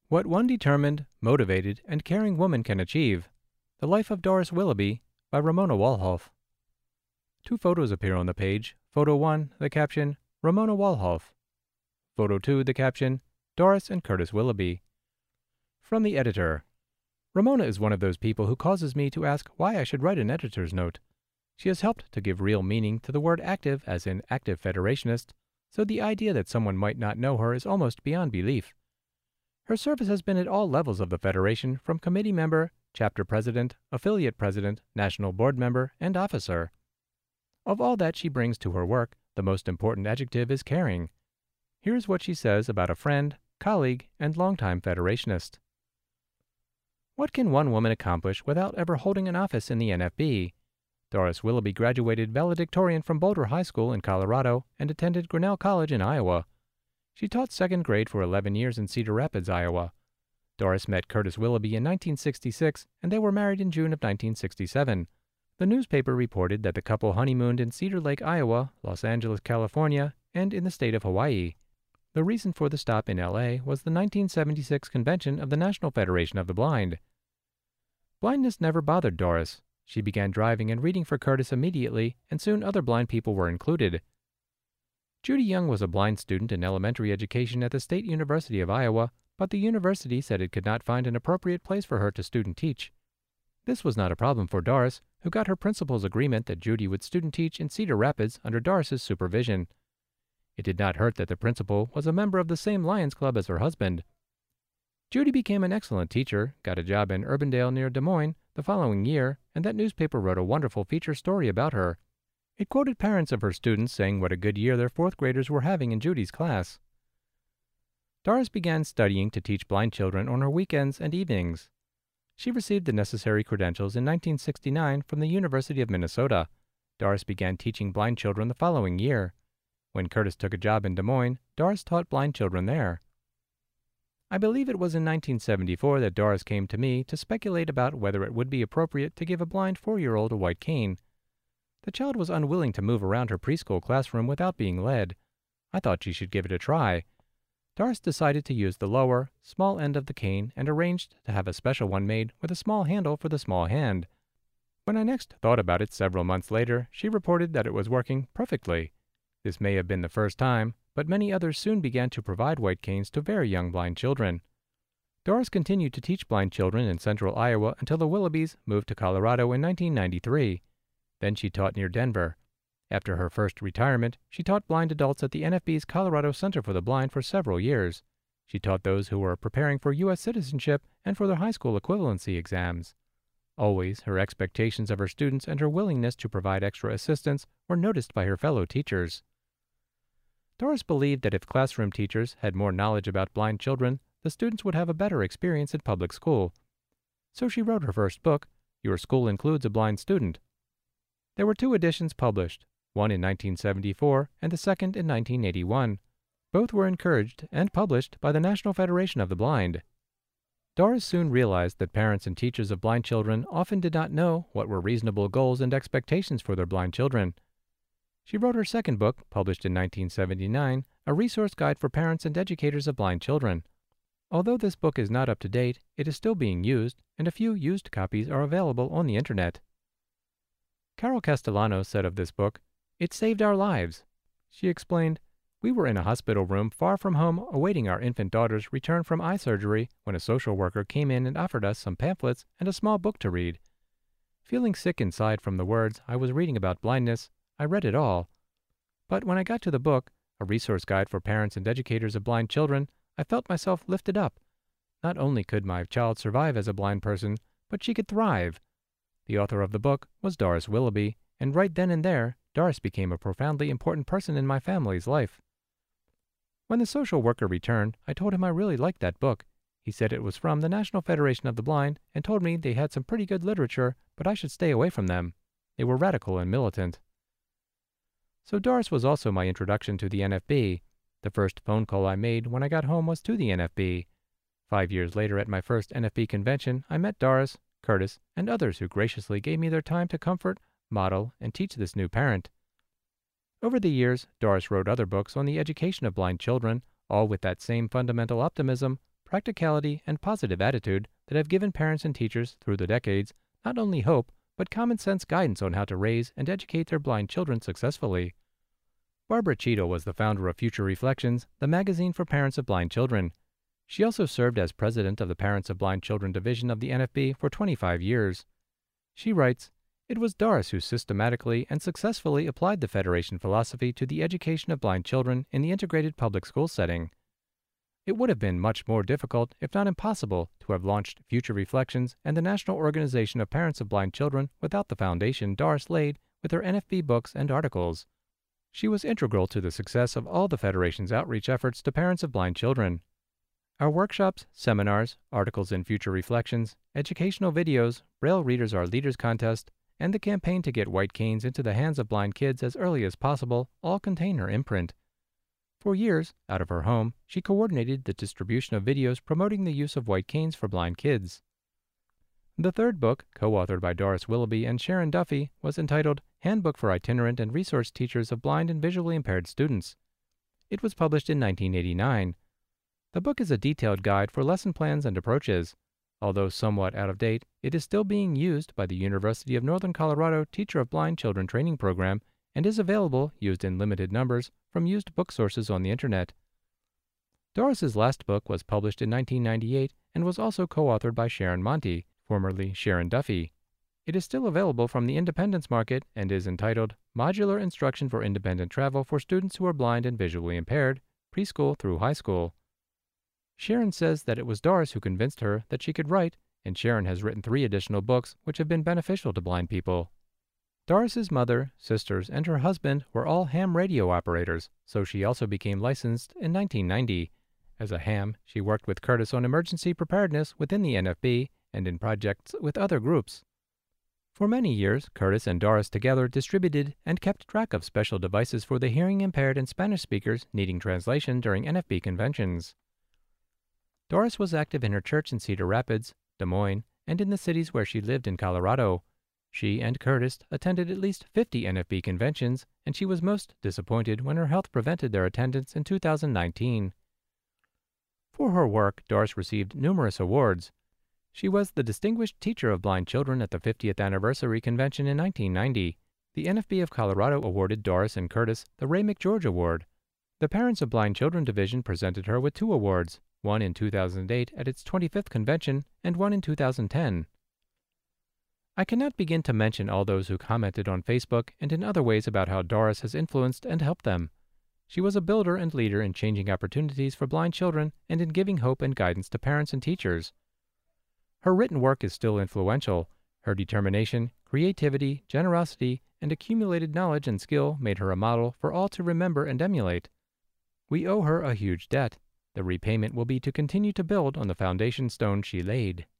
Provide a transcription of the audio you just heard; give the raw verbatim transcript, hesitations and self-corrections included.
What one determined, motivated, and caring woman can achieve. The Life of Doris Willoughby by Ramona Walhoff. Two photos appear on the page. Photo one, the caption, Ramona Walhoff. Photo two, the caption, Doris and Curtis Willoughby. From the editor. Ramona is one of those people who causes me to ask why I should write an editor's note. She has helped to give real meaning to the word active as in active federationist, so the idea that someone might not know her is almost beyond belief. Her service has been at all levels of the Federation, from committee member, chapter president, affiliate president, national board member, and officer. Of all that she brings to her work, the most important adjective is caring. Here's what she says about a friend, colleague, and longtime Federationist. What can one woman accomplish without ever holding an office in the N F B? Doris Willoughby graduated valedictorian from Boulder High School in Colorado and attended Grinnell College in Iowa. She taught second grade for eleven years in Cedar Rapids, Iowa. Doris met Curtis Willoughby in nineteen sixty-six, and they were married in June of nineteen sixty-seven. The newspaper reported that the couple honeymooned in Cedar Lake, Iowa, Los Angeles, California, and in the state of Hawaii. The reason for the stop in L A was the nineteen seventy-six convention of the National Federation of the Blind. Blindness never bothered Doris. She began driving and reading for Curtis immediately, and soon other blind people were included. Judy Young was a blind student in elementary education at the State University of Iowa, but the university said it could not find an appropriate place for her to student teach. This was not a problem for Doris, who got her principal's agreement that Judy would student teach in Cedar Rapids under Doris's supervision. It did not hurt that the principal was a member of the same Lions Club as her husband. Judy became an excellent teacher, got a job in Urbandale near Des Moines the following year, and that newspaper wrote a wonderful feature story about her. It quoted parents of her students saying what a good year their fourth graders were having in Judy's class. Doris began studying to teach blind children on her weekends and evenings. She received the necessary credentials in nineteen sixty-nine from the University of Minnesota. Doris began teaching blind children the following year. When Curtis took a job in Des Moines, Doris taught blind children there. I believe it was in nineteen seventy-four that Doris came to me to speculate about whether it would be appropriate to give a blind four-year-old a white cane. The child was unwilling to move around her preschool classroom without being led. I thought she should give it a try. Doris decided to use the lower, small end of the cane and arranged to have a special one made with a small handle for the small hand. When I next thought about it several months later, she reported that it was working perfectly. This may have been the first time, but many others soon began to provide white canes to very young blind children. Doris continued to teach blind children in central Iowa until the Willoughbys moved to Colorado in nineteen ninety-three. Then she taught near Denver. After her first retirement, she taught blind adults at the N F B's Colorado Center for the Blind for several years. She taught those who were preparing for U S citizenship and for their high school equivalency exams. Always, her expectations of her students and her willingness to provide extra assistance were noticed by her fellow teachers. Doris believed that if classroom teachers had more knowledge about blind children, the students would have a better experience in public school. So she wrote her first book, Your School Includes a Blind Student. There were two editions published, one in nineteen seventy-four and the second in nineteen eighty-one. Both were encouraged and published by the National Federation of the Blind. Doris soon realized that parents and teachers of blind children often did not know what were reasonable goals and expectations for their blind children. She wrote her second book, published in nineteen seventy-nine, a resource guide for parents and educators of blind children. Although this book is not up to date, it is still being used, and a few used copies are available on the internet. Carol Castellano said of this book, "It saved our lives." She explained, "We were in a hospital room far from home awaiting our infant daughter's return from eye surgery when a social worker came in and offered us some pamphlets and a small book to read. Feeling sick inside from the words I was reading about blindness, I read it all. But when I got to the book, a resource guide for parents and educators of blind children, I felt myself lifted up. Not only could my child survive as a blind person, but she could thrive." The author of the book was Doris Willoughby, and right then and there, Doris became a profoundly important person in my family's life. When the social worker returned, I told him I really liked that book. He said it was from the National Federation of the Blind and told me they had some pretty good literature, but I should stay away from them. They were radical and militant. So Doris was also my introduction to the N F B. The first phone call I made when I got home was to the N F B. Five years later at my first N F B convention, I met Doris, Curtis, and others who graciously gave me their time to comfort, model, and teach this new parent. Over the years, Doris wrote other books on the education of blind children, all with that same fundamental optimism, practicality, and positive attitude that have given parents and teachers through the decades not only hope, but common sense guidance on how to raise and educate their blind children successfully. Barbara Cheadle was the founder of Future Reflections, the magazine for parents of blind children. She also served as president of the Parents of Blind Children division of the N F B for twenty-five years. She writes, "It was Doris who systematically and successfully applied the Federation philosophy to the education of blind children in the integrated public school setting. It would have been much more difficult, if not impossible, to have launched Future Reflections and the National Organization of Parents of Blind Children without the foundation Doris laid with her N F B books and articles. She was integral to the success of all the Federation's outreach efforts to parents of blind children. Our workshops, seminars, articles in Future Reflections, educational videos, Braille Readers Are Leaders contest, and the campaign to get white canes into the hands of blind kids as early as possible all contain her imprint. For years, out of her home, she coordinated the distribution of videos promoting the use of white canes for blind kids." The third book, co-authored by Doris Willoughby and Sharon Duffy, was entitled Handbook for Itinerant and Resource Teachers of Blind and Visually Impaired Students. It was published in nineteen eighty-nine. The book is a detailed guide for lesson plans and approaches. Although somewhat out of date, it is still being used by the University of Northern Colorado Teacher of Blind Children Training Program and is available, used in limited numbers, from used book sources on the Internet. Doris's last book was published in nineteen ninety-eight and was also co-authored by Sharon Monty, formerly Sharon Duffy. It is still available from the Independence Market and is entitled Modular Instruction for Independent Travel for Students Who Are Blind and Visually Impaired, Preschool through High School. Sharon says that it was Doris who convinced her that she could write, and Sharon has written three additional books which have been beneficial to blind people. Doris's mother, sisters, and her husband were all ham radio operators, so she also became licensed in nineteen ninety. As a ham, she worked with Curtis on emergency preparedness within the N F B and in projects with other groups. For many years, Curtis and Doris together distributed and kept track of special devices for the hearing impaired and Spanish speakers needing translation during N F B conventions. Doris was active in her church in Cedar Rapids, Des Moines, and in the cities where she lived in Colorado. She and Curtis attended at least fifty N F B conventions, and she was most disappointed when her health prevented their attendance in two thousand nineteen. For her work, Doris received numerous awards. She was the Distinguished Teacher of Blind Children at the fiftieth Anniversary Convention in nineteen ninety. The N F B of Colorado awarded Doris and Curtis the Ray McGeorge Award. The Parents of Blind Children division presented her with two awards, one in two thousand eight at its twenty-fifth convention and one in two thousand ten. I cannot begin to mention all those who commented on Facebook and in other ways about how Doris has influenced and helped them. She was a builder and leader in changing opportunities for blind children and in giving hope and guidance to parents and teachers. Her written work is still influential. Her determination, creativity, generosity, and accumulated knowledge and skill made her a model for all to remember and emulate. We owe her a huge debt. The repayment will be to continue to build on the foundation stone she laid.